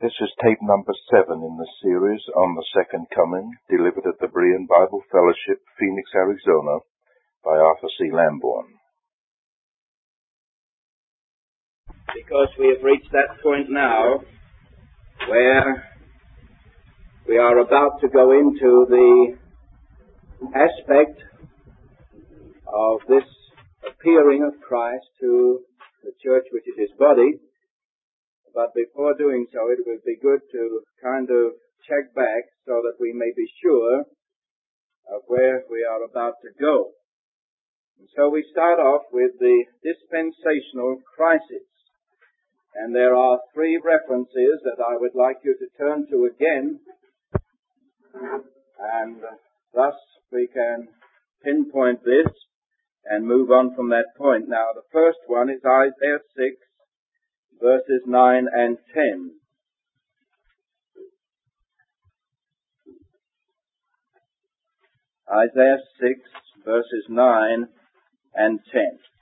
This is tape number 7 in the series on the Second Coming, delivered at the Berean Bible Fellowship, Phoenix, Arizona, by Arthur C. Lamborn. Because we have reached that point now where we are about to go into the aspect of this appearing of Christ to the church, which is his body. But before doing so, it would be good to kind of check back so that we may be sure of where we are about to go. And so we start off with the dispensational crisis. And there are 3 references that I would like you to turn to again. And thus we can pinpoint this and move on from that point. Now, the first one is Isaiah 6. Verses 9 and 10. Isaiah 6, verses 9 and 10.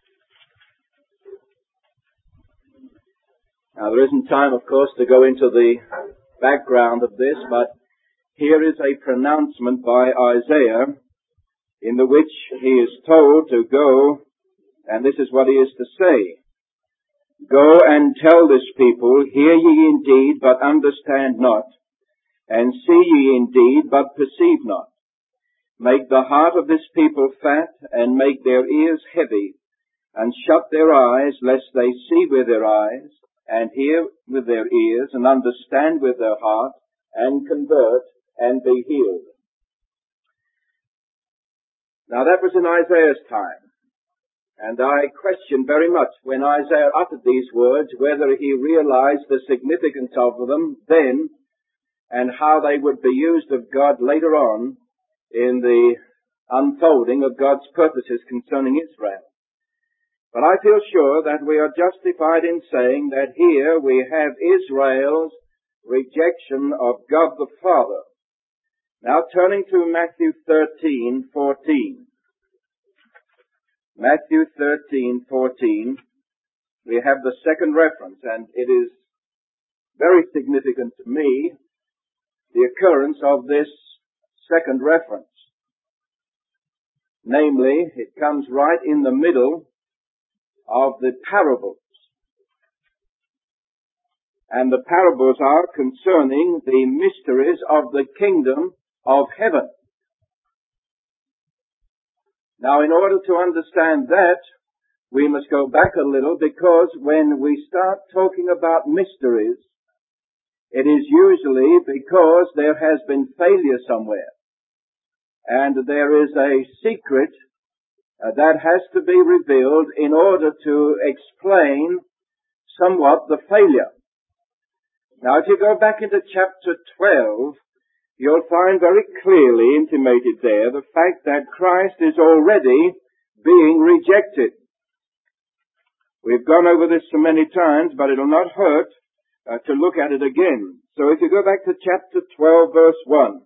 Now, there isn't time, of course, to go into the background of this, but here is a pronouncement by Isaiah in the which he is told to go, and this is what he is to say. Go and tell this people, hear ye indeed, but understand not, and see ye indeed, but perceive not. Make the heart of this people fat, and make their ears heavy, and shut their eyes, lest they see with their eyes, and hear with their ears, and understand with their heart, and convert, and be healed. Now that was in Isaiah's time. And I question very much when Isaiah uttered these words whether he realized the significance of them then and how they would be used of God later on in the unfolding of God's purposes concerning Israel. But I feel sure that we are justified in saying that here we have Israel's rejection of God the Father. Now turning to Matthew 13:14. Matthew 13:14, we have the second reference, and it is very significant to me, the occurrence of this second reference. Namely, it comes right in the middle of the parables. And the parables are concerning the mysteries of the kingdom of heaven. Now, in order to understand that, we must go back a little, because when we start talking about mysteries, it is usually because there has been failure somewhere. And there is a secret that has to be revealed in order to explain somewhat the failure. Now, if you go back into chapter 12, you'll find very clearly intimated there the fact that Christ is already being rejected. We've gone over this so many times, but it'll not hurt to look at it again. So if you go back to chapter 12, verse 1.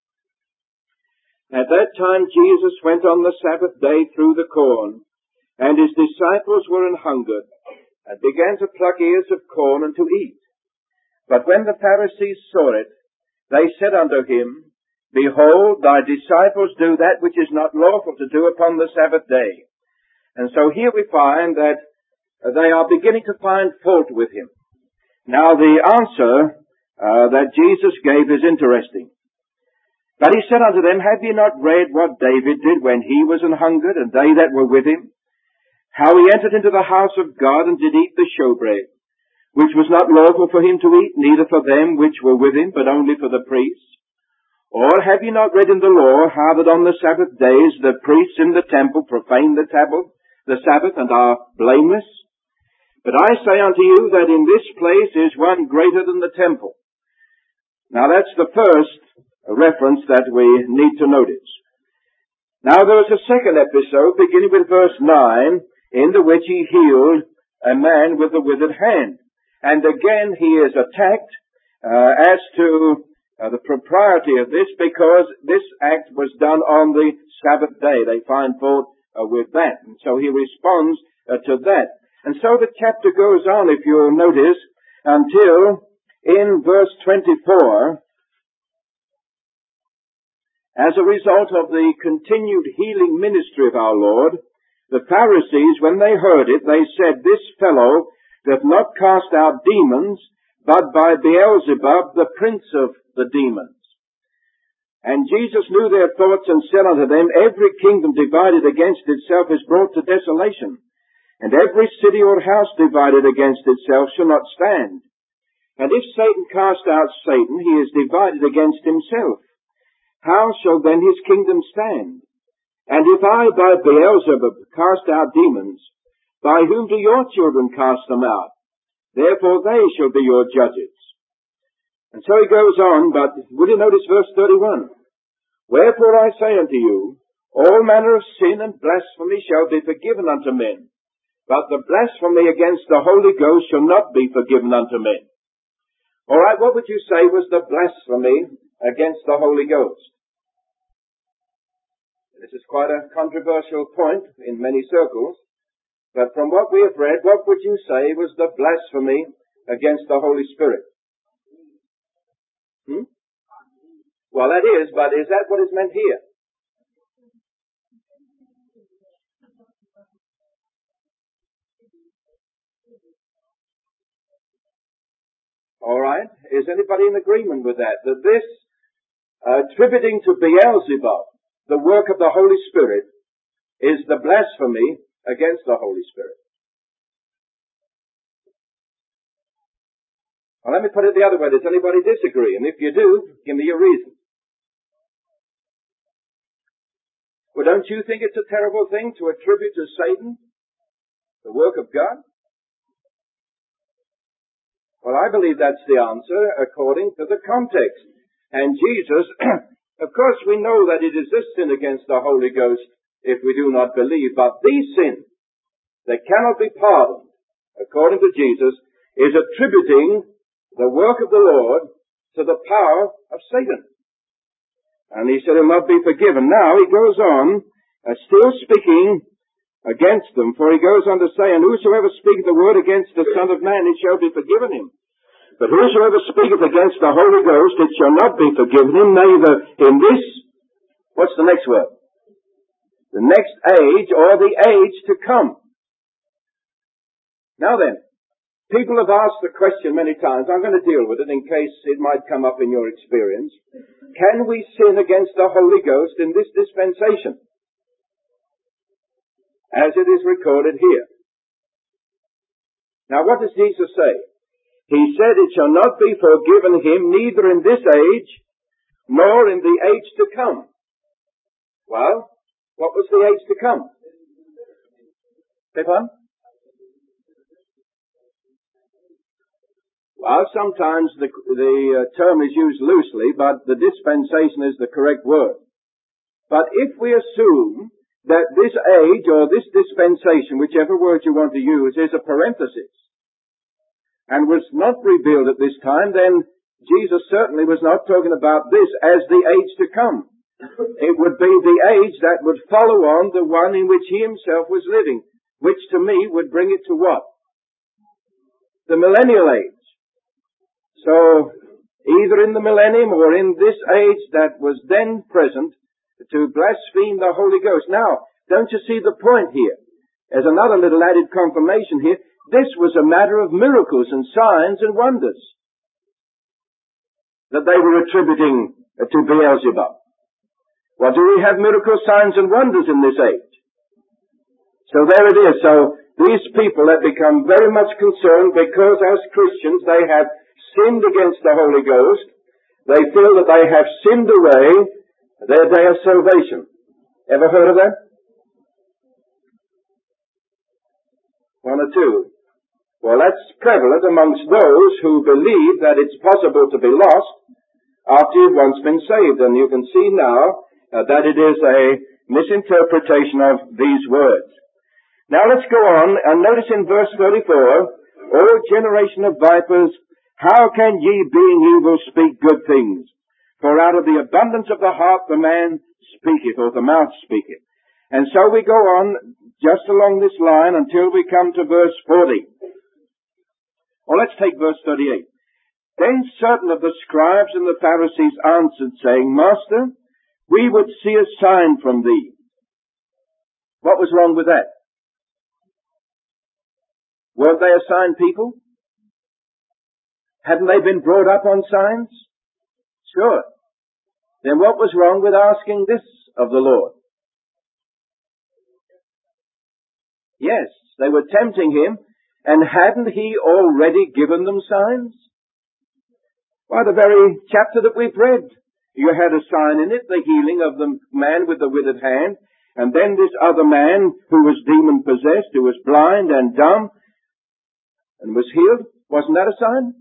At that time Jesus went on the Sabbath day through the corn, and his disciples were an hungered, and began to pluck ears of corn and to eat. But when the Pharisees saw it, they said unto him, Behold, thy disciples do that which is not lawful to do upon the Sabbath day. And so here we find that they are beginning to find fault with him. Now the answer that Jesus gave is interesting. But he said unto them, Have ye not read what David did when he was an hungered, and they that were with him? How he entered into the house of God, and did eat the showbread, which was not lawful for him to eat, neither for them which were with him, but only for the priests? Or have ye not read in the law how that on the Sabbath days the priests in the temple profane the Sabbath, and are blameless? But I say unto you that in this place is one greater than the temple. Now that's the first reference that we need to notice. Now there was a second episode beginning with verse 9, in the which he healed a man with a withered hand. And again he is attacked as to the propriety of this, because this act was done on the Sabbath day. They find fault with that. And so he responds to that. And so the chapter goes on, if you'll notice, until in verse 24, as a result of the continued healing ministry of our Lord, the Pharisees, when they heard it, they said, "This fellow doth not cast out demons, but by Beelzebub, the prince of the demons." And Jesus knew their thoughts and said unto them, "Every kingdom divided against itself is brought to desolation, and every city or house divided against itself shall not stand. And if Satan cast out Satan, he is divided against himself. How shall then his kingdom stand? And if I by Beelzebub cast out demons, by whom do your children cast them out? Therefore they shall be your judges." And so he goes on, but will you notice verse 31? "Wherefore I say unto you, all manner of sin and blasphemy shall be forgiven unto men, but the blasphemy against the Holy Ghost shall not be forgiven unto men." All right, what would you say was the blasphemy against the Holy Ghost? This is quite a controversial point in many circles, but from what we have read, what would you say was the blasphemy against the Holy Spirit? Well, that is, but is that what is meant here? All right. Is anybody in agreement with that? That this attributing to Beelzebub the work of the Holy Spirit is the blasphemy against the Holy Spirit? Well, let me put it the other way. Does anybody disagree? And if you do, give me your reason. Well, don't you think it's a terrible thing to attribute to Satan the work of God? Well, I believe that's the answer according to the context. And Jesus, of course we know that it is this sin against the Holy Ghost if we do not believe, but these sins that cannot be pardoned, according to Jesus, is attributing the work of the Lord to the power of Satan. And he said he'll not be forgiven. Now he goes on, still speaking against them, for he goes on to say, "And whosoever speaketh the word against the Son of Man, it shall be forgiven him. But whosoever speaketh against the Holy Ghost, it shall not be forgiven him, neither in this," what's the next word? "The next age, or the age to come." Now then, people have asked the question many times. I'm going to deal with it in case it might come up in your experience. Can we sin against the Holy Ghost in this dispensation, as it is recorded here? Now what does Jesus say? He said, "It shall not be forgiven him, neither in this age, nor in the age to come." Well, what was the age to come? Stefan? Well, sometimes the term is used loosely, but the dispensation is the correct word. But if we assume that this age or this dispensation, whichever word you want to use, is a parenthesis and was not revealed at this time, then Jesus certainly was not talking about this as the age to come. It would be the age that would follow on the one in which he himself was living, which to me would bring it to what? The millennial age. So, either in the millennium or in this age that was then present, to blaspheme the Holy Ghost. Now, don't you see the point here? There's another little added confirmation here. This was a matter of miracles and signs and wonders that they were attributing to Beelzebub. Well, do we have miracles, signs and wonders in this age? So there it is. So these people have become very much concerned because as Christians they have sinned against the Holy Ghost. They feel that they have sinned away their day of salvation. Ever heard of that? One or two. Well, that's prevalent amongst those who believe that it's possible to be lost after you've once been saved. And you can see now that it is a misinterpretation of these words. Now let's go on and notice in verse 34, "O generation of vipers, how can ye, being evil, speak good things? For out of the abundance of the heart the man speaketh," or the mouth speaketh. And so we go on just along this line until we come to verse 40. Or let's take verse 38. Then certain of the scribes and the Pharisees answered, saying, Master, we would see a sign from thee. What was wrong with that? Weren't they a sign people? Hadn't they been brought up on signs? Sure. Then what was wrong with asking this of the Lord? Yes, they were tempting him, and hadn't he already given them signs? Why, the very chapter that we've read, you had a sign in it, the healing of the man with the withered hand, and then this other man who was demon-possessed, who was blind and dumb, and was healed. Wasn't that a sign?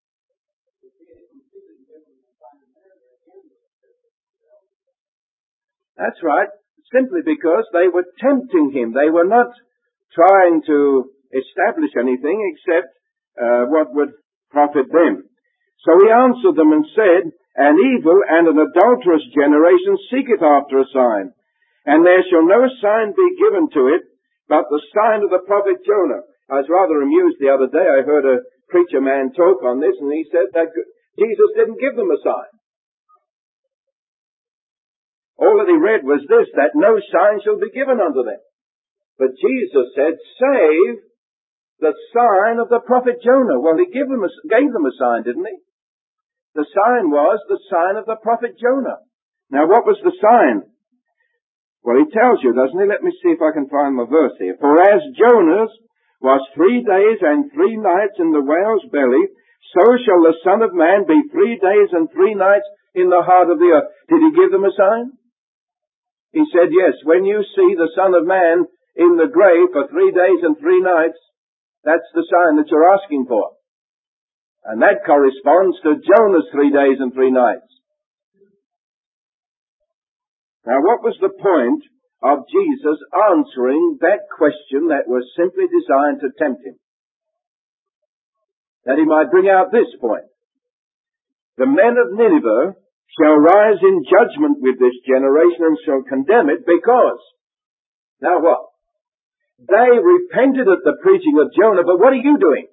That's right. Simply because they were tempting him. They were not trying to establish anything except what would profit them. So he answered them and said, An evil and an adulterous generation seeketh after a sign, and there shall no sign be given to it but the sign of the prophet Jonah. I was rather amused the other day. I heard a preacher man talk on this, and he said that Jesus didn't give them a sign. All that he read was this, that no sign shall be given unto them. But Jesus said, save the sign of the prophet Jonah. Well, he gave them a sign, didn't he? The sign was the sign of the prophet Jonah. Now, what was the sign? Well, he tells you, doesn't he? Let me see if I can find my verse here. For as Jonas was 3 days and 3 nights in the whale's belly, so shall the Son of Man be 3 days and 3 nights in the heart of the earth. Did he give them a sign? He said, yes, when you see the Son of Man in the grave for 3 days and 3 nights, that's the sign that you're asking for. And that corresponds to Jonah's 3 days and 3 nights. Now, what was the point of Jesus answering that question that was simply designed to tempt him? That he might bring out this point. The men of Nineveh shall rise in judgment with this generation and shall condemn it because, now what? They repented at the preaching of Jonah, but what are you doing?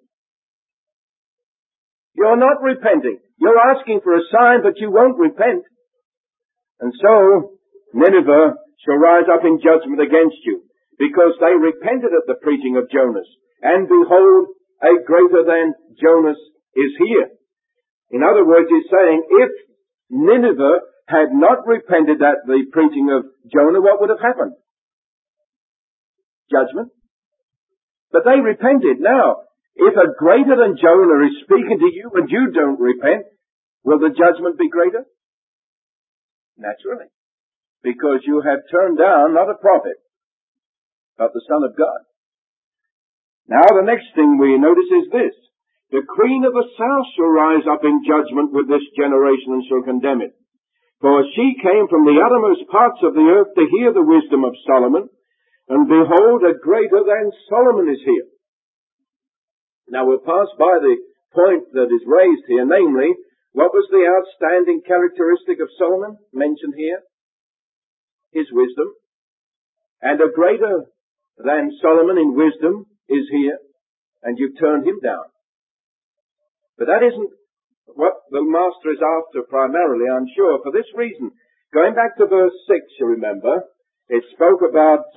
You're not repenting. You're asking for a sign, but you won't repent. And so, Nineveh shall rise up in judgment against you, because they repented at the preaching of Jonas. And behold, a greater than Jonas is here. In other words, he's saying, if Nineveh had not repented at the preaching of Jonah, what would have happened? Judgment. But they repented. Now, if a greater than Jonah is speaking to you and you don't repent, will the judgment be greater? Naturally. Because you have turned down not a prophet, but the Son of God. Now the next thing we notice is this. The queen of the south shall rise up in judgment with this generation and shall condemn it. For she came from the uttermost parts of the earth to hear the wisdom of Solomon, and behold, a greater than Solomon is here. Now we'll pass by the point that is raised here, namely, what was the outstanding characteristic of Solomon mentioned here? His wisdom. And a greater than Solomon in wisdom is here, and you've turned him down. But that isn't what the master is after primarily, I'm sure, for this reason. Going back to verse 6, you remember, it spoke about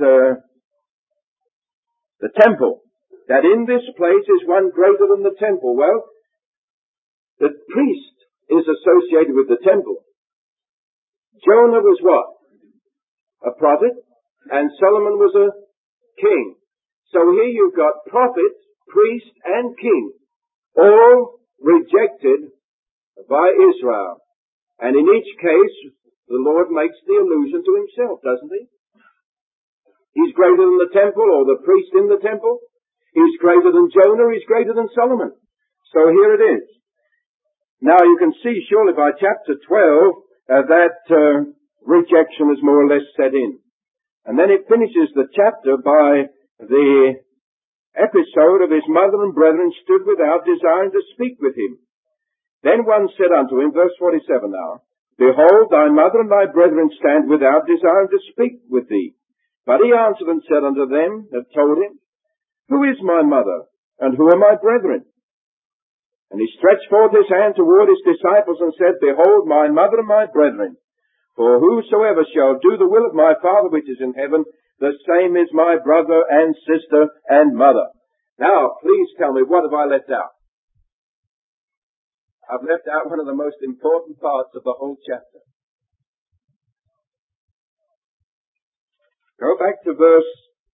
the temple. That in this place is one greater than the temple. Well, the priest is associated with the temple. Jonah was what? A prophet, and Solomon was a king. So here you've got prophet, priest, and king, all rejected by Israel. And in each case, the Lord makes the allusion to himself, doesn't he? He's greater than the temple, or the priest in the temple. He's greater than Jonah, he's greater than Solomon. So here it is. Now you can see surely by chapter 12 that rejection is more or less set in. And then it finishes the chapter by the episode of his mother and brethren stood without, desiring to speak with him. Then one said unto him, verse 47 now, Behold, thy mother and thy brethren stand without, desiring to speak with thee. But he answered and said unto them that told him, Who is my mother, and who are my brethren? And he stretched forth his hand toward his disciples and said, Behold, my mother and my brethren, for whosoever shall do the will of my Father which is in heaven, the same is my brother and sister and mother. Now, please tell me, what have I left out? I've left out one of the most important parts of the whole chapter. Go back to verse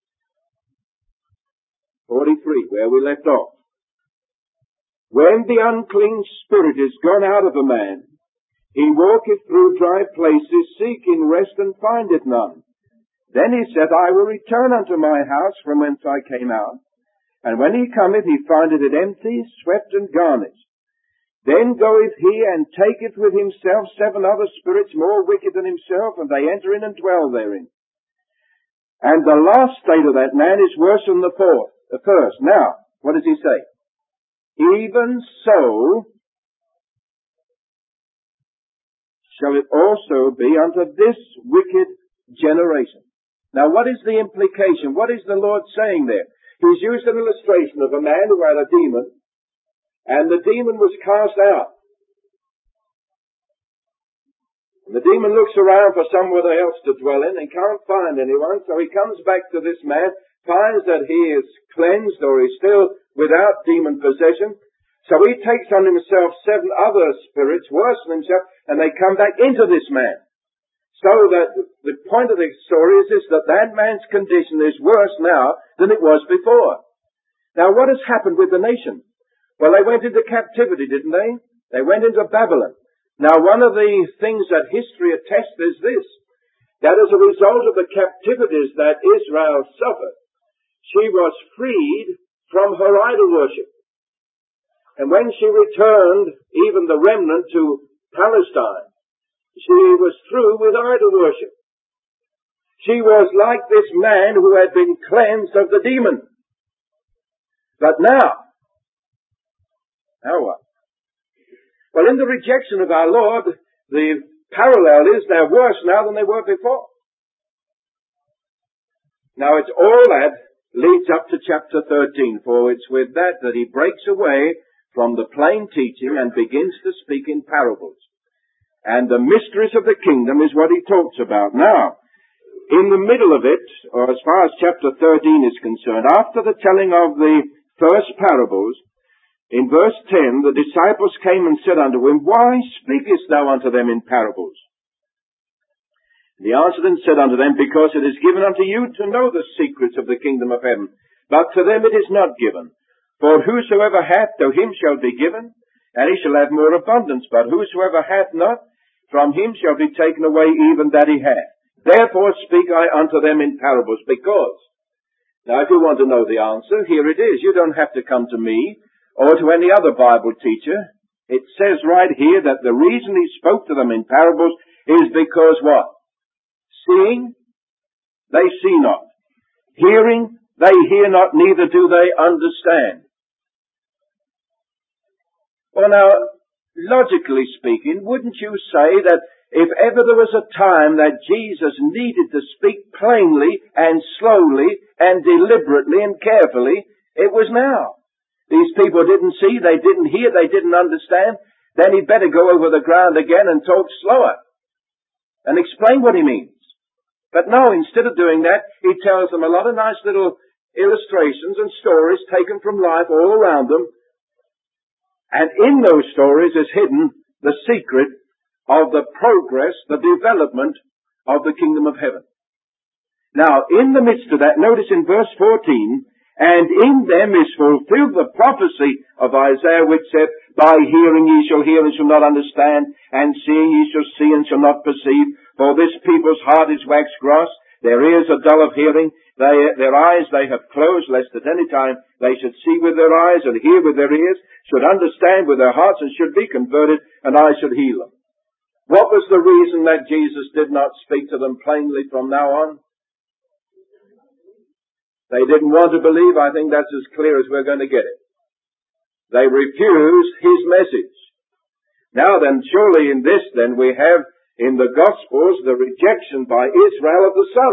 43, where we left off. When the unclean spirit is gone out of a man, he walketh through dry places, seeking rest, and findeth none. Then he said, I will return unto my house from whence I came out. And when he cometh, he findeth it empty, swept, and garnished. Then goeth he and taketh with himself 7 other spirits more wicked than himself, and they enter in and dwell therein. And the last state of that man is worse than the first. Now, what does he say? Even so shall it also be unto this wicked generation. Now, what is the implication? What is the Lord saying there? He's used an illustration of a man who had a demon, and the demon was cast out. And the demon looks around for somewhere else to dwell in and can't find anyone, so he comes back to this man, finds that he is cleansed or is still without demon possession. So he takes on himself 7 other spirits worse than himself, and they come back into this man. So that the point of the story is this, that man's condition is worse now than it was before. Now what has happened with the nation? Well, they went into captivity, didn't they? They went into Babylon. Now one of the things that history attests is this, that as a result of the captivities that Israel suffered, she was freed from her idol worship. And when she returned, even the remnant, to Palestine, she was through with idol worship. She was like this man who had been cleansed of the demon. But now what? Well, in the rejection of our Lord, the parallel is they're worse now than they were before. Now it's all that leads up to chapter 13, for it's with that he breaks away from the plain teaching and begins to speak in parables. And the mysteries of the kingdom is what he talks about. Now, in the middle of it, or as far as chapter 13 is concerned, after the telling of the first parables, in verse 10, the disciples came and said unto him, Why speakest thou unto them in parables? And he answered and said unto them, Because it is given unto you to know the secrets of the kingdom of heaven, but to them it is not given. For whosoever hath, to him shall be given, and he shall have more abundance. But whosoever hath not, from him shall be taken away even that he hath. Therefore speak I unto them in parables, because. Now if you want to know the answer, here it is. You don't have to come to me or to any other Bible teacher. It says right here that the reason he spoke to them in parables is because what? Seeing, they see not. Hearing, they hear not, neither do they understand. Well now, logically speaking, wouldn't you say that if ever there was a time that Jesus needed to speak plainly and slowly and deliberately and carefully, it was now. These people didn't see, they didn't hear, they didn't understand. Then he'd better go over the ground again and talk slower and explain what he means. But no, instead of doing that, he tells them a lot of nice little illustrations and stories taken from life all around them. And in those stories is hidden the secret of the progress, the development of the kingdom of heaven. Now, in the midst of that, notice in verse 14, And in them is fulfilled the prophecy of Isaiah, which said, By hearing ye shall hear and shall not understand, and seeing ye shall see and shall not perceive. For this people's heart is waxed gross, their ears are dull of hearing, their eyes they have closed, lest at any time they should see with their eyes and hear with their ears, should understand with their hearts and should be converted, and I should heal them. What was the reason that Jesus did not speak to them plainly from now on? They didn't want to believe. I think that's as clear as we're going to get it. They refused his message. Now then, surely in this then we have in the Gospels the rejection by Israel of the Son.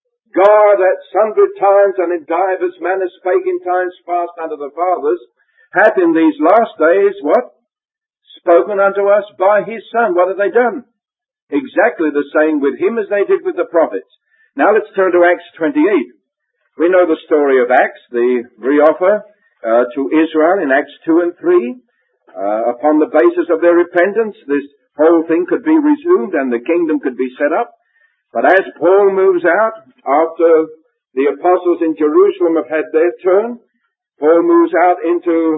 God at sundry times and in divers manners spake in times past unto the fathers, hath in these last days, what? Spoken unto us by his Son. What have they done? Exactly the same with him as they did with the prophets. Now let's turn to Acts 28. We know the story of Acts, the reoffer to Israel in Acts 2 and 3. Upon the basis of their repentance, this whole thing could be resumed and the kingdom could be set up. But as Paul moves out, after the apostles in Jerusalem have had their turn, Paul moves out into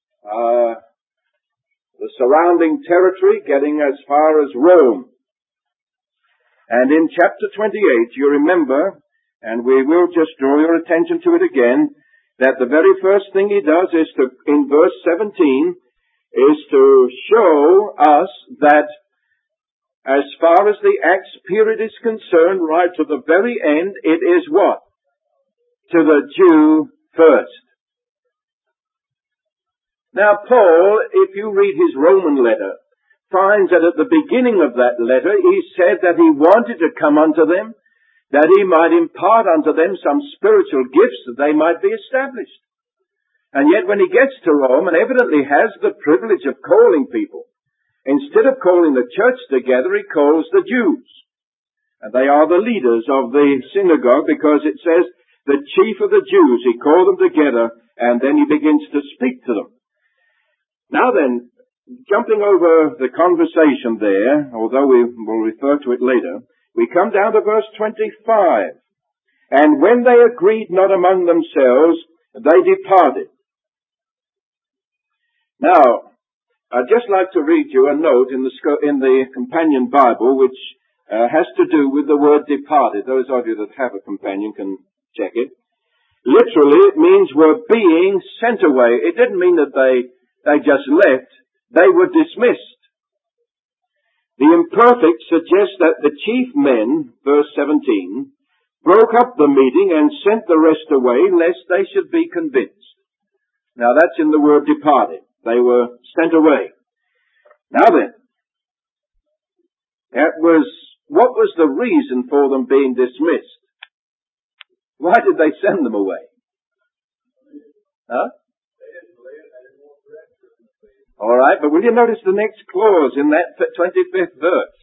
the surrounding territory, getting as far as Rome. And in chapter 28, you remember, and we will just draw your attention to it again, that the very first thing he does is to, in verse 17, is to show us that as far as the Acts period is concerned, right to the very end, it is what? To the Jew first. Now Paul, if you read his Roman letter, finds that at the beginning of that letter he said that he wanted to come unto them, that he might impart unto them some spiritual gifts that they might be established. And yet when he gets to Rome, and evidently has the privilege of calling people, instead of calling the church together, he calls the Jews. And they are the leaders of the synagogue, because it says the chief of the Jews, he called them together, and then he begins to speak to them. Now then, jumping over the conversation there, although we will refer to it later, we come down to verse 25. And when they agreed not among themselves, they departed. Now, I'd just like to read you a note in the companion Bible, which has to do with the word departed. Those of you that have a companion can check it. Literally, it means were being sent away. It didn't mean that they just left. They were dismissed. The imperfect suggests that the chief men, verse 17, broke up the meeting and sent the rest away, lest they should be convinced. Now that's in the word departed. They were sent away. Now then, what was the reason for them being dismissed? Why did they send them away? Huh? All right, but will you notice the next clause in that 25th verse?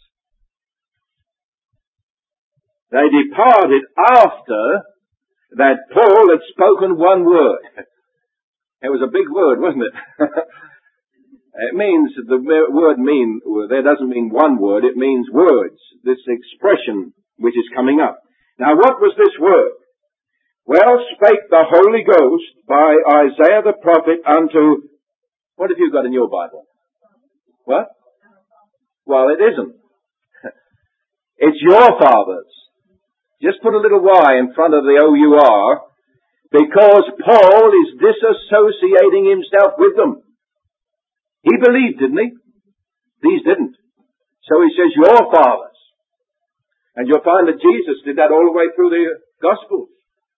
They departed after that Paul had spoken one word. It was a big word, wasn't it? It means, the word there doesn't mean one word, it means words. This expression which is coming up. Now what was this word? Well, spake the Holy Ghost by Isaiah the prophet unto... What have you got in your Bible? What? Well, it isn't. It's your fathers. Just put a little Y in front of the O-U-R, because Paul is disassociating himself with them. He believed, didn't he? These didn't. So he says, your fathers. And you'll find that Jesus did that all the way through the Gospels.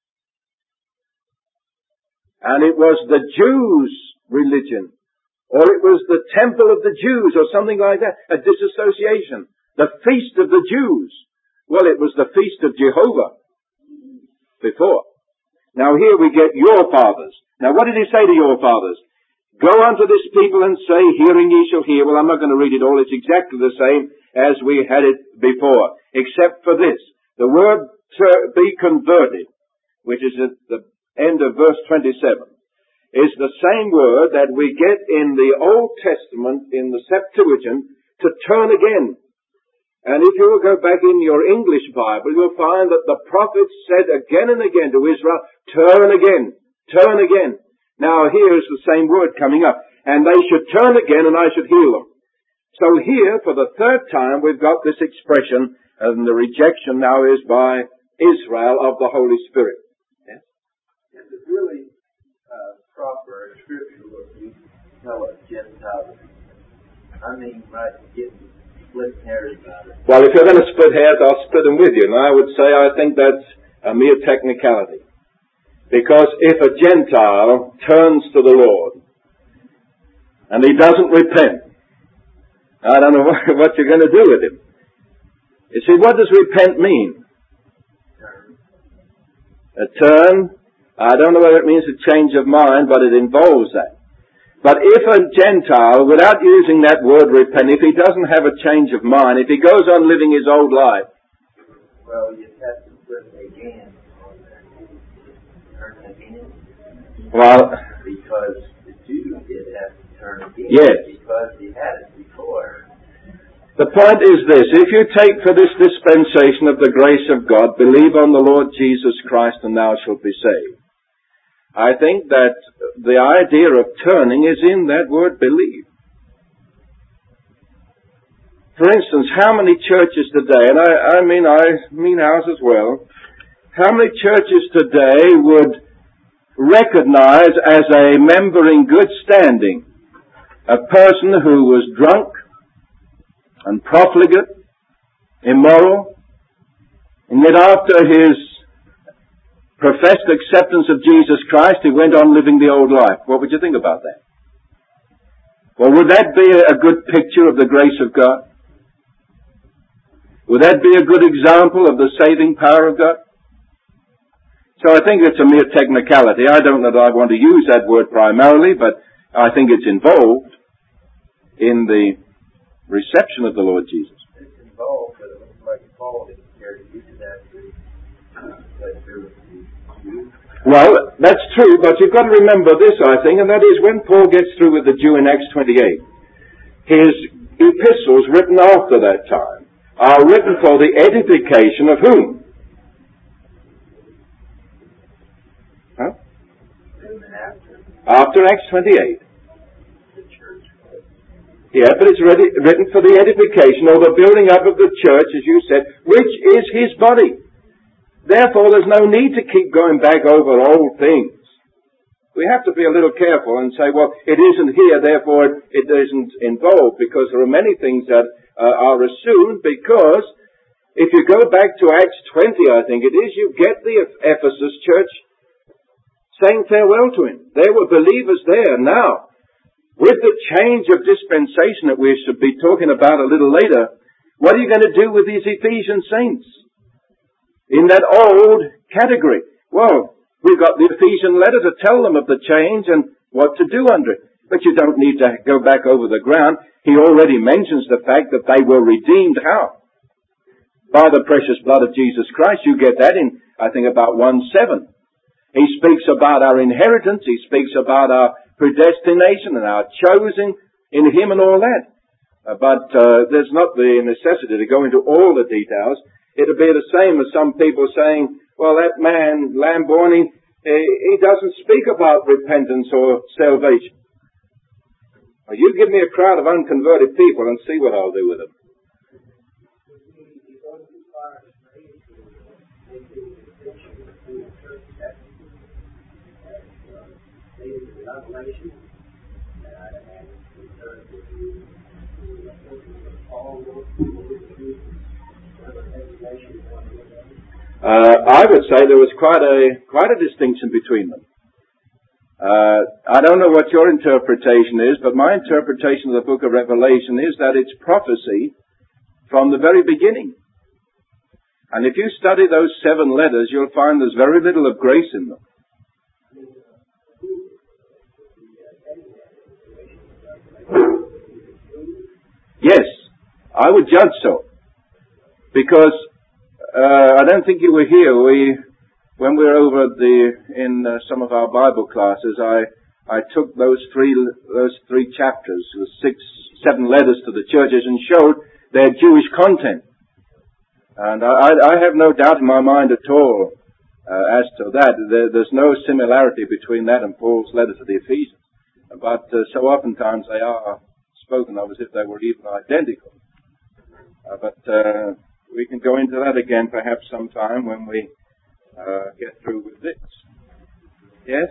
And it was the Jews' religion. Or it was the temple of the Jews, or something like that. A disassociation. The feast of the Jews. Well, it was the feast of Jehovah before. Now here we get your fathers. Now what did he say to your fathers? Go unto this people and say, hearing ye shall hear. Well, I'm not going to read it all. It's exactly the same as we had it before. Except for this. The word be converted, which is at the end of verse 27. Is the same word that we get in the Old Testament, in the Septuagint, to turn again. And if you will go back in your English Bible, you'll find that the prophets said again and again to Israel, turn again, turn again. Now here's the same word coming up. And they should turn again and I should heal them. So here, for the third time, we've got this expression, and the rejection now is by Israel of the Holy Spirit. Yes? Is it really proper and scriptural if we tell a Gentile? I mean, right, getting split hairs about it. Well, if you're going to split hairs, I'll split them with you. And I would say I think that's a mere technicality. Because if a Gentile turns to the Lord and he doesn't repent, I don't know what you're going to do with him. You see, what does repent mean? A turn. I don't know whether it means a change of mind, but it involves that. But if a Gentile, without using that word repent, if he doesn't have a change of mind, if he goes on living his old life, well, you have to put again on that. Turn again. Well, because the Jew did have to turn again. Yes. Because he had it before. The point is this: if you take for this dispensation of the grace of God, believe on the Lord Jesus Christ and thou shalt be saved. I think that the idea of turning is in that word believe. For instance, how many churches today, and I mean ours as well, how many churches today would recognize as a member in good standing a person who was drunk and profligate, immoral, and yet after his professed acceptance of Jesus Christ, he went on living the old life? What would you think about that? Well, would that be a good picture of the grace of God? Would that be a good example of the saving power of God? So I think it's a mere technicality. I don't know that I want to use that word primarily, but I think it's involved in the reception of the Lord Jesus. It's involved, but it looks like Paul didn't care to use that to Well, that's true, but you've got to remember this, I think, and that is when Paul gets through with the Jew in Acts 28, his epistles written after that time are written for the edification of whom? Huh? After Acts 28. Yeah, but it's written for the edification or the building up of the church, as you said, which is his body. Therefore, there's no need to keep going back over old things. We have to be a little careful and say, well, it isn't here, therefore it isn't involved, because there are many things that are assumed, because if you go back to Acts 20, I think it is, you get the Ephesus church saying farewell to him. There were believers there. Now, with the change of dispensation that we should be talking about a little later, what are you going to do with these Ephesian saints in that old category? Well, we've got the Ephesian letter to tell them of the change and what to do under it. But you don't need to go back over the ground. He already mentions the fact that they were redeemed. How? By the precious blood of Jesus Christ. You get that in, I think, about 1:7. He speaks about our inheritance. He speaks about our predestination and our choosing in Him and all that. But there's not the necessity to go into all the details. It'll be the same as some people saying, well, that man, Lamborn, he doesn't speak about repentance or salvation. Well, you give me a crowd of unconverted people and see what I'll do with them. I would say there was quite a distinction between them. I don't know what your interpretation is, but my interpretation of the book of Revelation is that it's prophecy from the very beginning. And if you study those 7 letters, you'll find there's very little of grace in them. Yes, I would judge so. Because I don't think you were here. When we were over in some of our Bible classes, I took those three chapters, the 7 letters to the churches, and showed their Jewish content. And I have no doubt in my mind at all as to that. There's no similarity between that and Paul's letter to the Ephesians. But so oftentimes they are spoken of as if they were even identical. But we can go into that again perhaps sometime when we get through with this. Yes?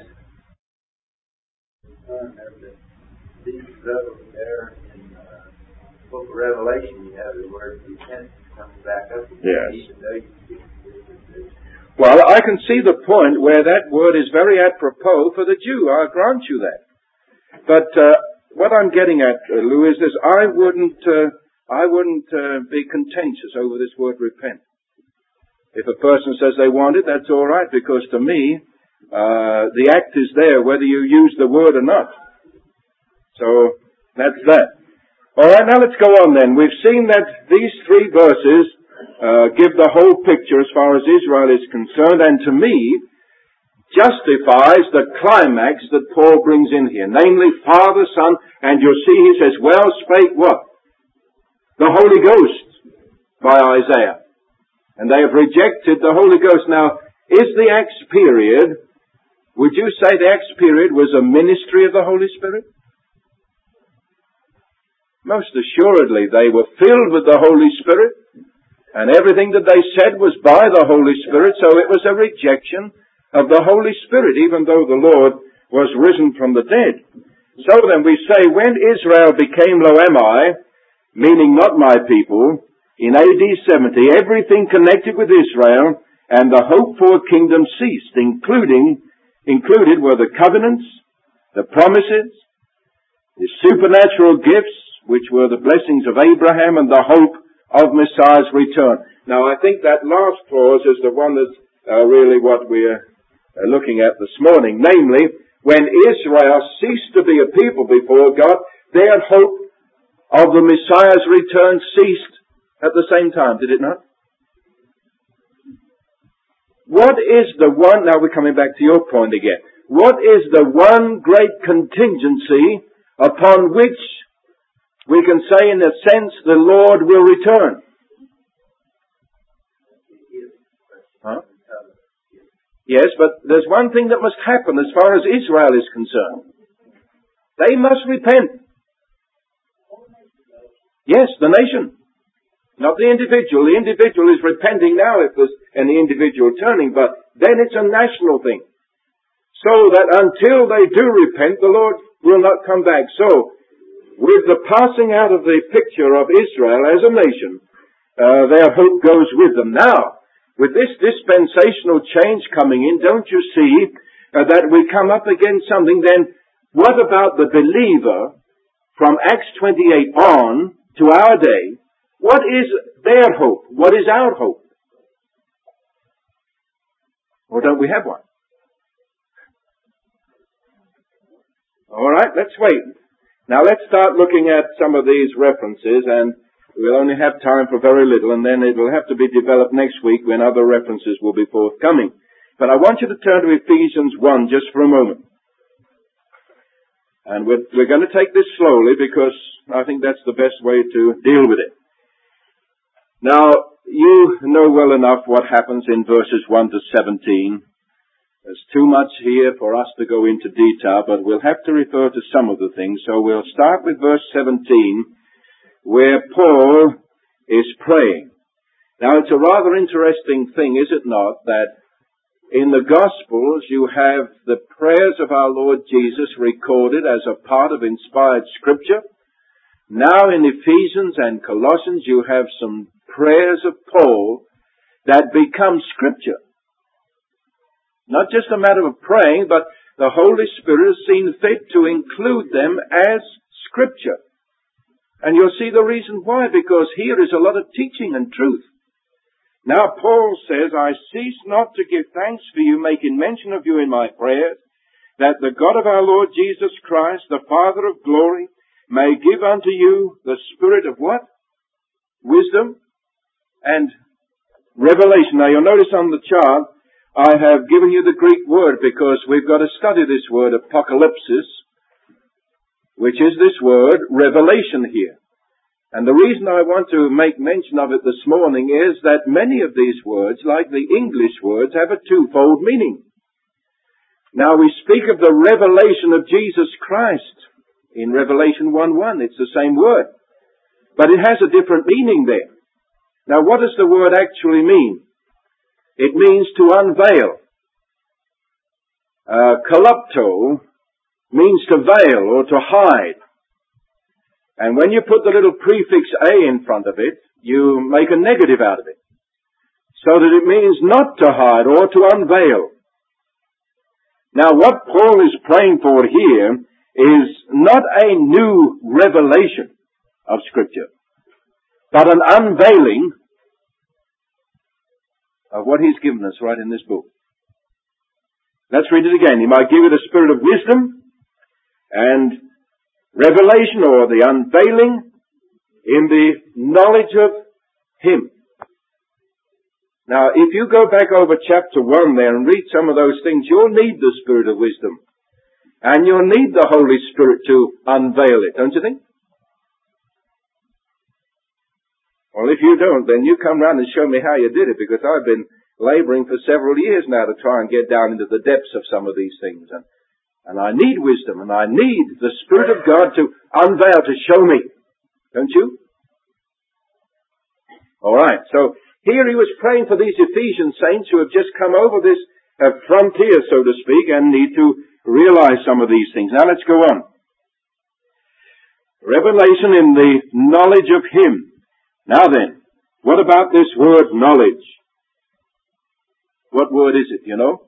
These brothers there in the book of Revelation, you have the word repentance coming back up. Yes. Even though you well, I can see the point where that word is very apropos for the Jew. I'll grant you that. But what I'm getting at, Lou, is this: I wouldn't be contentious over this word repent. If a person says they want it, that's all right, because to me, the act is there whether you use the word or not. So, that's that. Alright, now let's go on then. We've seen that these three verses give the whole picture as far as Israel is concerned, and to me, justifies the climax that Paul brings in here. Namely, Father, Son, and you'll see he says, well spake what? The Holy Ghost by Isaiah. And they have rejected the Holy Ghost. Now, is the Acts period, would you say the Acts period was a ministry of the Holy Spirit? Most assuredly, they were filled with the Holy Spirit, and everything that they said was by the Holy Spirit, so it was a rejection of the Holy Spirit, even though the Lord was risen from the dead. So then we say, when Israel became Lo-Ammi, meaning not my people, in AD 70, everything connected with Israel and the hope for a kingdom ceased, included were the covenants, the promises, the supernatural gifts, which were the blessings of Abraham, and the hope of Messiah's return. Now, I think that last clause is the one that's really what we're looking at this morning. Namely, when Israel ceased to be a people before God, their hope of the Messiah's return ceased at the same time, did it not? What is the one, now we're coming back to your point again, what is the one great contingency upon which we can say in a sense the Lord will return? Huh? Yes, but there's one thing that must happen as far as Israel is concerned. They must repent. Yes, the nation. Not the individual. The individual is repenting now if there's any individual turning, but then it's a national thing. So that until they do repent, the Lord will not come back. So, with the passing out of the picture of Israel as a nation, their hope goes with them. Now, with this dispensational change coming in, don't you see that we come up against something then? What about the believer from Acts 28 on to our day? What is their hope? What is our hope? Or don't we have one? All right, let's wait. Now let's start looking at some of these references, and we'll only have time for very little, and then it'll have to be developed next week when other references will be forthcoming. But I want you to turn to Ephesians 1 just for a moment. And we're going to take this slowly because I think that's the best way to deal with it. Now, you know well enough what happens in verses 1 to 17. There's too much here for us to go into detail, but we'll have to refer to some of the things. So we'll start with verse 17, where Paul is praying. Now, it's a rather interesting thing, is it not, that in the Gospels you have the prayers of our Lord Jesus recorded as a part of inspired Scripture. Now in Ephesians and Colossians you have some prayers of Paul that become Scripture. Not just a matter of praying, but the Holy Spirit has seen fit to include them as Scripture. And you'll see the reason why, because here is a lot of teaching and truth. Now Paul says, I cease not to give thanks for you, making mention of you in my prayers, that the God of our Lord Jesus Christ, the Father of glory, may give unto you the spirit of what? Wisdom and revelation. Now you'll notice on the chart, I have given you the Greek word because we've got to study this word, apocalypsis, which is this word, revelation here. And the reason I want to make mention of it this morning is that many of these words, like the English words, have a twofold meaning. Now we speak of the revelation of Jesus Christ in Revelation 1:1. It's the same word. But it has a different meaning there. Now what does the word actually mean? It means to unveil. Kalupto means to veil or to hide. And when you put the little prefix a in front of it, you make a negative out of it. So that it means not to hide or to unveil. Now what Paul is praying for here is not a new revelation of Scripture, but an unveiling of what he's given us right in this book. Let's read it again. He might give it a spirit of wisdom and Revelation, or the unveiling, in the knowledge of Him. Now, if you go back over chapter 1 there and read some of those things, you'll need the Spirit of wisdom. And you'll need the Holy Spirit to unveil it, don't you think? Well, if you don't, then you come round and show me how you did it, because I've been laboring for several years now to try and get down into the depths of some of these things. And I need wisdom, and I need the Spirit of God to unveil, to show me. Don't you? All right, so here he was praying for these Ephesian saints who have just come over this frontier, so to speak, and need to realize some of these things. Now let's go on. Revelation in the knowledge of Him. Now then, what about this word knowledge? What word is it, you know?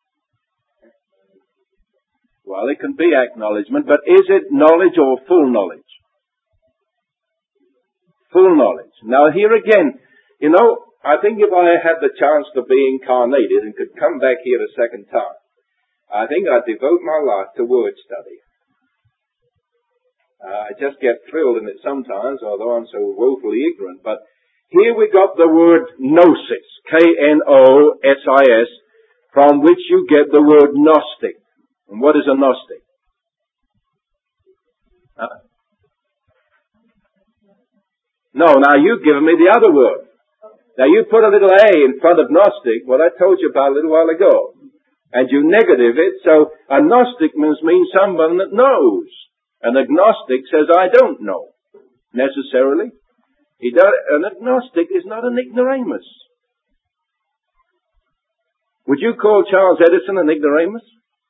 Well, it can be acknowledgement, but is it knowledge or full knowledge? Full knowledge. Now here again, you know, I think if I had the chance to be incarnated and could come back here a second time, I think I'd devote my life to word study. I just get thrilled in it sometimes, although I'm so woefully ignorant. But here we got the word gnosis, K-N-O-S-I-S, from which you get the word Gnostic. And what is a Gnostic? No, now you've given me the other word. Now you put a little A in front of Gnostic, well I told you about a little while ago. And you negative it, so a Gnostic means someone that knows. An agnostic says, I don't know, necessarily. An agnostic is not an ignoramus. Would you call Charles Edison an ignoramus?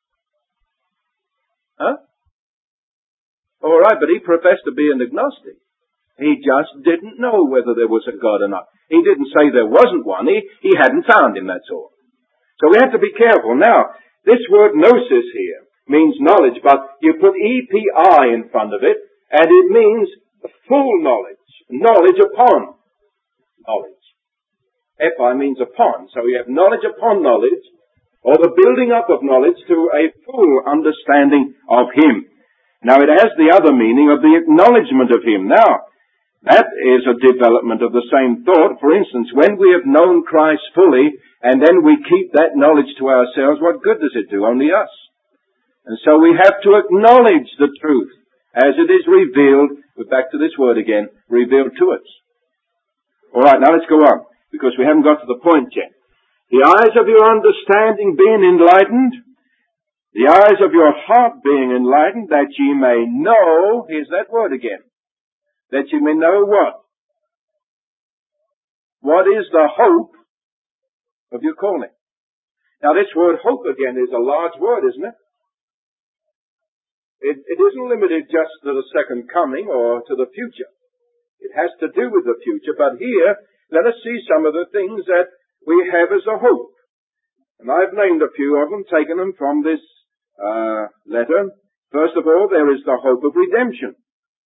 Huh? All right, but he professed to be an agnostic. He just didn't know whether there was a God or not. He didn't say there wasn't one. He hadn't found him, that's all. So we have to be careful. Now, this word gnosis here means knowledge, but you put E-P-I in front of it, and it means full knowledge. Knowledge upon knowledge. Epi means upon. So you have knowledge upon knowledge, or the building up of knowledge to a full understanding of Him. Now it has the other meaning of the acknowledgement of Him. Now, that is a development of the same thought. For instance, when we have known Christ fully, and then we keep that knowledge to ourselves, what good does it do? Only us. And so we have to acknowledge the truth as it is revealed. We're back to this word again, revealed to us. All right, now let's go on, because we haven't got to the point yet. The eyes of your understanding being enlightened, the eyes of your heart being enlightened, that ye may know, here's that word again, that you may know what? What is the hope of your calling? Now this word hope again is a large word, isn't it? It isn't limited just to the second coming or to the future. It has to do with the future, but here, let us see some of the things that we have as a hope. And I've named a few of them, taken them from this letter. First of all, there is the hope of redemption.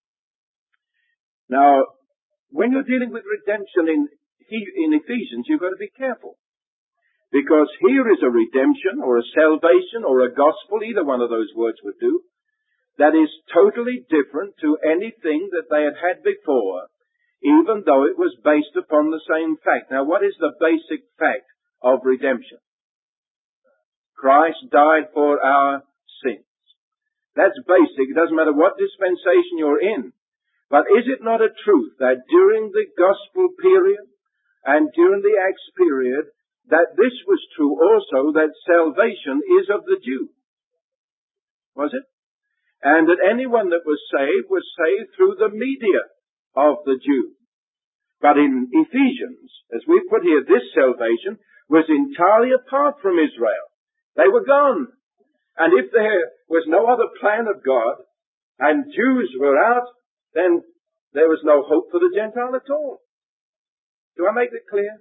Now, when you're dealing with redemption in Ephesians, you've got to be careful. Because here is a redemption, or a salvation, or a gospel, either one of those words would do, that is totally different to anything that they had had before, even though it was based upon the same fact. Now, what is the basic fact of redemption? Christ died for our sins. That's basic. It doesn't matter what dispensation you're in. But is it not a truth that during the gospel period and during the Acts period, that this was true also, that salvation is of the Jew? Was it? And that anyone that was saved through the media of the Jew. But in Ephesians, as we put here, this salvation was entirely apart from Israel. They were gone. And if there was no other plan of God, and Jews were out, then there was no hope for the Gentile at all. Do I make it clear?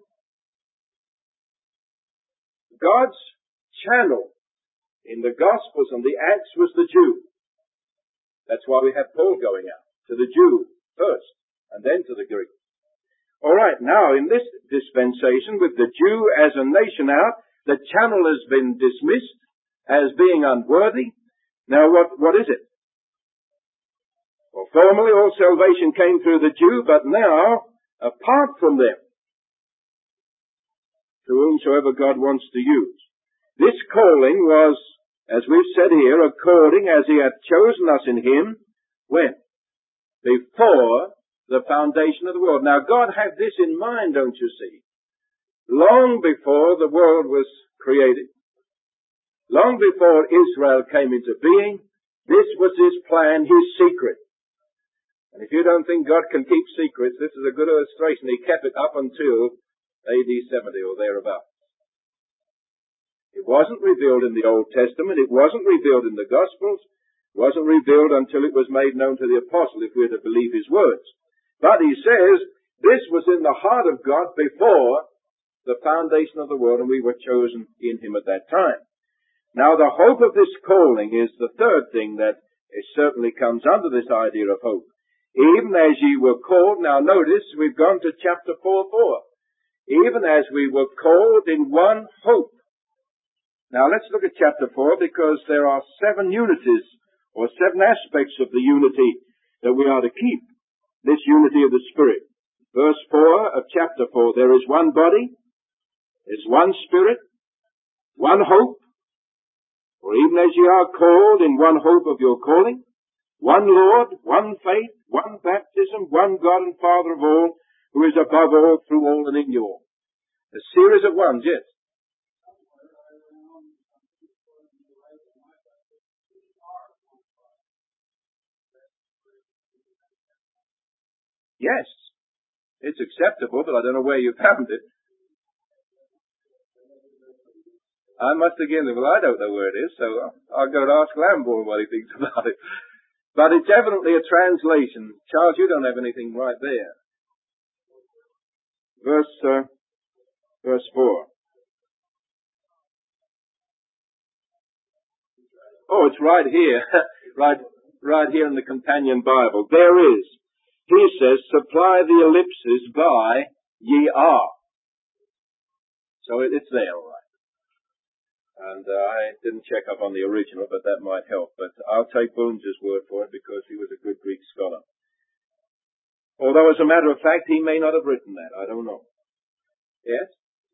God's channel in the Gospels and the Acts was the Jew. That's why we have Paul going out to the Jew first, and then to the Greek. All right, now in this dispensation, with the Jew as a nation out, the channel has been dismissed as being unworthy. Now what is it? Well, formerly all salvation came through the Jew, but now, apart from them, to whomsoever God wants to use. This calling was, as we've said here, according as he hath chosen us in him, when? Before the foundation of the world. Now God had this in mind, don't you see? Long before the world was created, long before Israel came into being, this was his plan, his secret. And if you don't think God can keep secrets, this is a good illustration. He kept it up until AD 70 or thereabouts. It wasn't revealed in the Old Testament. It wasn't revealed in the Gospels. It wasn't revealed until it was made known to the apostle, if we're to believe his words. But he says, this was in the heart of God before the foundation of the world, and we were chosen in him at that time. Now the hope of this calling is the third thing that it certainly comes under this idea of hope. Even as ye were called, now notice we've gone to chapter 4:4. Even as we were called in one hope. Now let's look at chapter 4, because there are 7 unities or 7 aspects of the unity that we are to keep. This unity of the Spirit. Verse 4 of chapter 4, there is one body, there's one Spirit, one hope, for even as ye are called in one hope of your calling, one Lord, one faith, one baptism, one God and Father of all, who is above all, through all, and in you all. A series of ones, yes. Yes, it's acceptable, but I don't know where you found it. I must again, well, I don't know where it is, so I'll go to ask Lamborn what he thinks about it. But it's evidently a translation. Charles, you don't have anything right there. Verse 4. Oh, it's right here. right here in the companion Bible. There is. He says, supply the ellipsis by ye are. So it's there, all right. And I didn't check up on the original, but that might help. But I'll take Boons' word for it because he was a good Greek scholar. Although, as a matter of fact, he may not have written that. I don't know. Yes?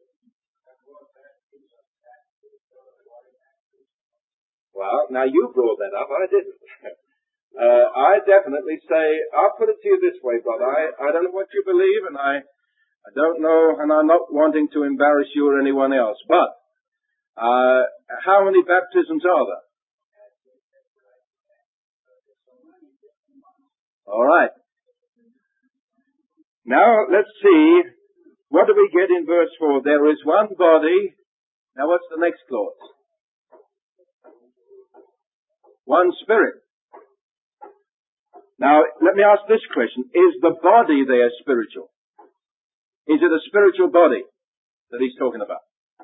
Well, now you brought that up. I didn't. I definitely say, I'll put it to you this way, brother. I don't know what you believe, and I don't know, and I'm not wanting to embarrass you or anyone else. But how many baptisms are there? All right. Now let's see. What do we get in verse 4? There is one body. Now what's the next clause? One Spirit. Now, let me ask this question. Is the body there spiritual? Is it a spiritual body that he's talking about?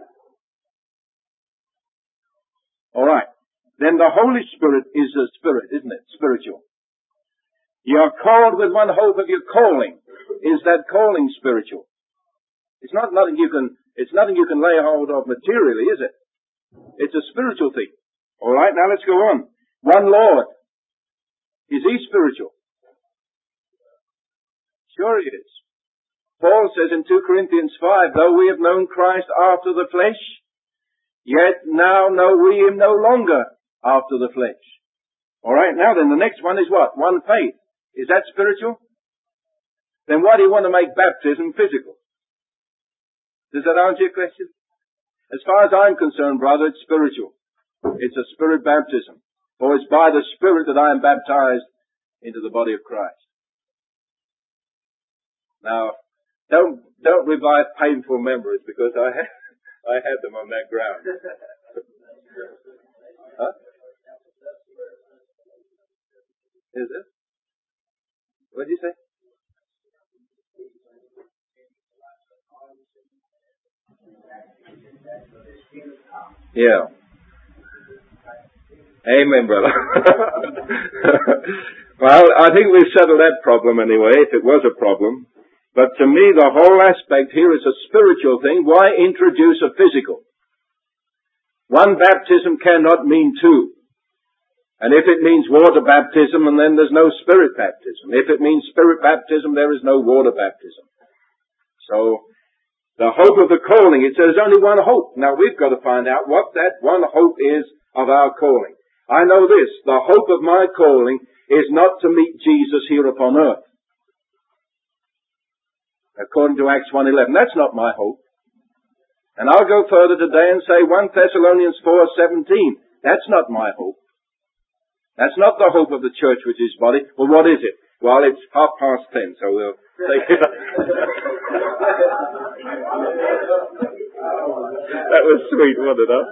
All right. Then the Holy Spirit is a spirit, isn't it? Spiritual. You are called with one hope of your calling. Is that calling spiritual? It's nothing you can lay hold of materially, is it? It's a spiritual thing. All right, now let's go on. One Lord. Is he spiritual? Sure he is. Paul says in 2 Corinthians 5, though we have known Christ after the flesh, yet now know we him no longer after the flesh. All right, now then the next one is what? One faith. Is that spiritual? Then why do you want to make baptism physical? Does that answer your question? As far as I'm concerned, brother, it's spiritual. It's a spirit baptism. For it's by the Spirit that I am baptized into the body of Christ. Now, don't revive painful memories, because I had them on that ground. Huh? Is it? What did you say? Yeah. Amen, brother. Well, I think we've settled that problem anyway, if it was a problem. But to me, the whole aspect here is a spiritual thing. Why introduce a physical? One baptism cannot mean two. And if it means water baptism, and then there's no spirit baptism. If it means spirit baptism, there is no water baptism. So, the hope of the calling, it says only one hope. Now we've got to find out what that one hope is of our calling. I know this, the hope of my calling is not to meet Jesus here upon earth. According to Acts 1:11, that's not my hope. And I'll go further today and say 1 Thessalonians 4:17, that's not my hope. That's not the hope of the church which is body. Well, what is it? Well, it's 10:30, so we'll take it up. That was sweet, wasn't it?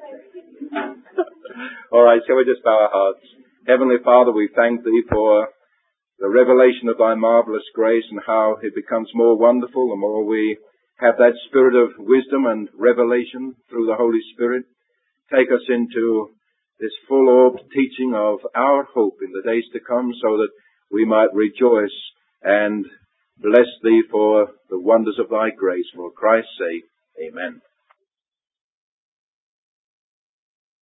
All right, shall we just bow our hearts? Heavenly Father, we thank Thee for the revelation of Thy marvelous grace and how it becomes more wonderful the more we have that spirit of wisdom and revelation through the Holy Spirit. Take us into this full-orbed teaching of our hope in the days to come so that we might rejoice and bless Thee for the wonders of Thy grace. For Christ's sake, amen.